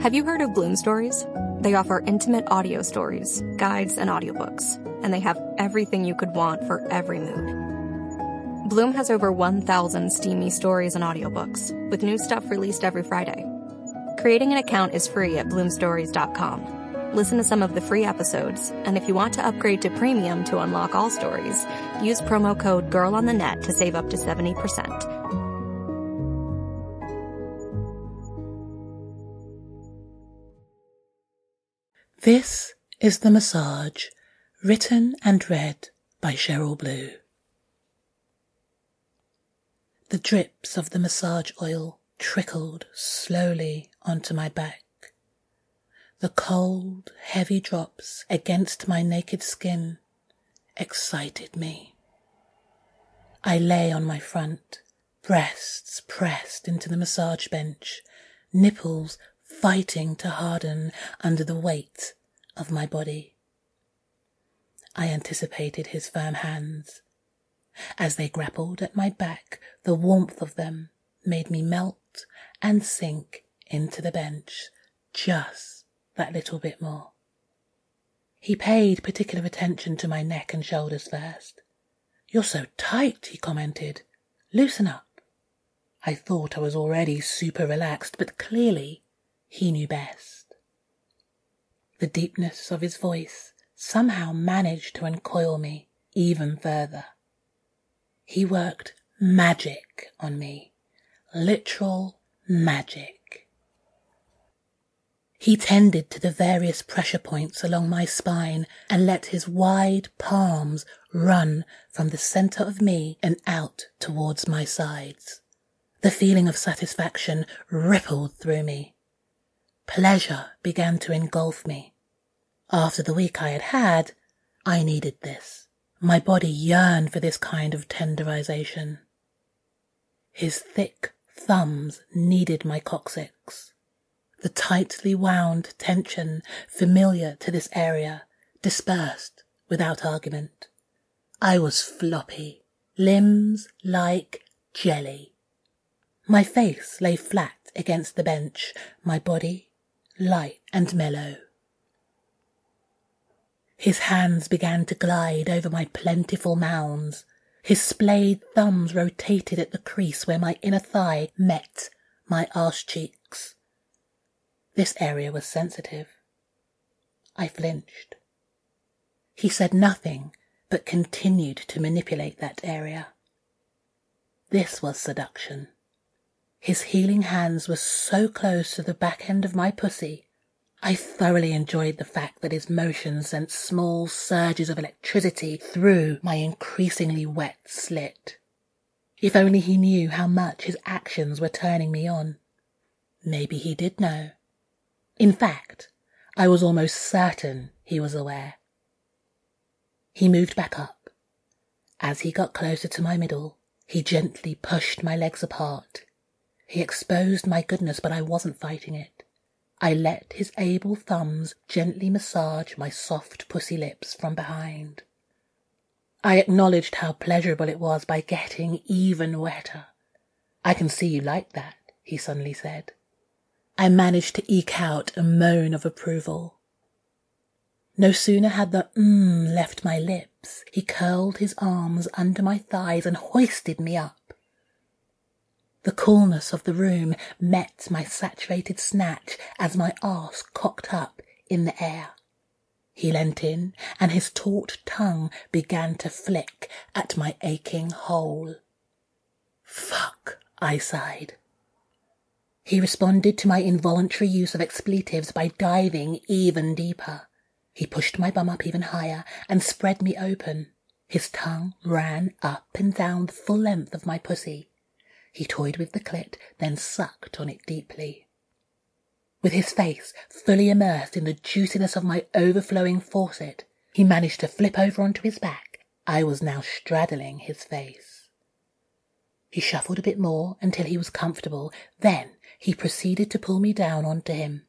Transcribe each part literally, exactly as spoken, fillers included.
Have you heard of Bloom Stories? They offer intimate audio stories, guides, and audiobooks, and they have everything you could want for every mood. Bloom has over one thousand steamy stories and audiobooks, with new stuff released every Friday. Creating an account is free at bloom stories dot com. Listen to some of the free episodes, and if you want to upgrade to premium to unlock all stories, use promo code GIRLONTHENET to save up to seventy percent. This is The Massage, written and read by Cheryl Blue. The drips of the massage oil trickled slowly onto my back. The cold, heavy drops against my naked skin excited me. I lay on my front, breasts pressed into the massage bench, nipples fighting to harden under the weight of my body. I anticipated his firm hands. As they grappled at my back, the warmth of them made me melt and sink into the bench just that little bit more. He paid particular attention to my neck and shoulders first. "You're so tight," he commented. "Loosen up." I thought I was already super relaxed, but clearly he knew best. The deepness of his voice somehow managed to uncoil me even further. He worked magic on me. Literal magic. He tended to the various pressure points along my spine and let his wide palms run from the center of me and out towards my sides. The feeling of satisfaction rippled through me. Pleasure began to engulf me. After the week I had had, I needed this. My body yearned for this kind of tenderization. His thick thumbs kneaded my coccyx. The tightly wound tension familiar to this area dispersed without argument. I was floppy, limbs like jelly. My face lay flat against the bench, my body light and mellow. His hands began to glide over my plentiful mounds. His splayed thumbs rotated at the crease where my inner thigh met my arse cheeks. This area was sensitive. I flinched. He said nothing, but continued to manipulate that area. This was seduction. His healing hands were so close to the back end of my pussy. I thoroughly enjoyed the fact that his motions sent small surges of electricity through my increasingly wet slit. If only he knew how much his actions were turning me on. Maybe he did know. In fact, I was almost certain he was aware. He moved back up. As he got closer to my middle, he gently pushed my legs apart. He exposed my goodness, but I wasn't fighting it. I let his able thumbs gently massage my soft pussy lips from behind. I acknowledged how pleasurable it was by getting even wetter. "I can see you like that," he suddenly said. I managed to eke out a moan of approval. No sooner had the mmm left my lips, he curled his arms under my thighs and hoisted me up. The coolness of the room met my saturated snatch as my arse cocked up in the air. He leant in, and his taut tongue began to flick at my aching hole. "Fuck," I sighed. He responded to my involuntary use of expletives by diving even deeper. He pushed my bum up even higher and spread me open. His tongue ran up and down the full length of my pussy. He toyed with the clit, then sucked on it deeply. With his face fully immersed in the juiciness of my overflowing faucet, he managed to flip over onto his back. I was now straddling his face. He shuffled a bit more until he was comfortable. Then he proceeded to pull me down onto him.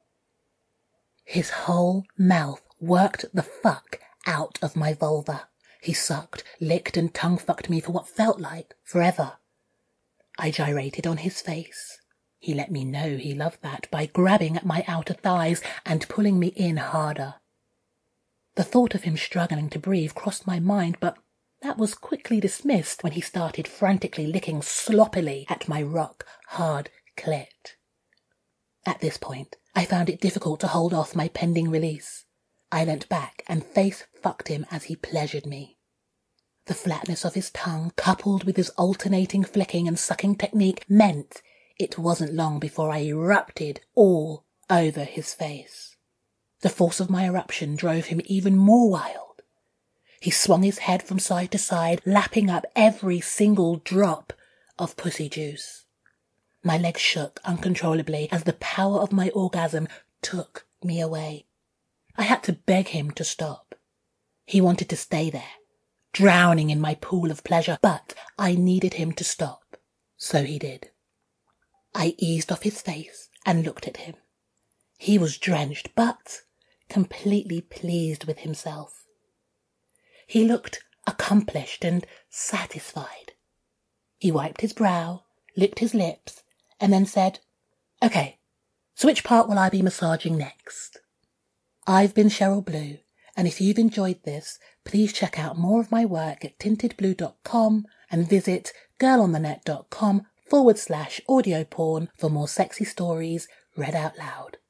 His whole mouth worked the fuck out of my vulva. He sucked, licked, and tongue-fucked me for what felt like forever. I gyrated on his face. He let me know he loved that by grabbing at my outer thighs and pulling me in harder. The thought of him struggling to breathe crossed my mind, but that was quickly dismissed when he started frantically licking sloppily at my rock-hard clit. At this point, I found it difficult to hold off my pending release. I leant back and face-fucked him as he pleasured me. The flatness of his tongue, coupled with his alternating flicking and sucking technique, meant it wasn't long before I erupted all over his face. The force of my eruption drove him even more wild. He swung his head from side to side, lapping up every single drop of pussy juice. My legs shook uncontrollably as the power of my orgasm took me away. I had to beg him to stop. He wanted to stay there, drowning in my pool of pleasure, but I needed him to stop. So he did. I eased off his face and looked at him. He was drenched, but completely pleased with himself. He looked accomplished and satisfied. He wiped his brow, licked his lips, and then said, "Okay, so which part will I be massaging next?" I've been Cheryl Blue, and if you've enjoyed this, please check out more of my work at tinted blue dot com and visit girlonthenet dot com forward slash audio porn for more sexy stories read out loud.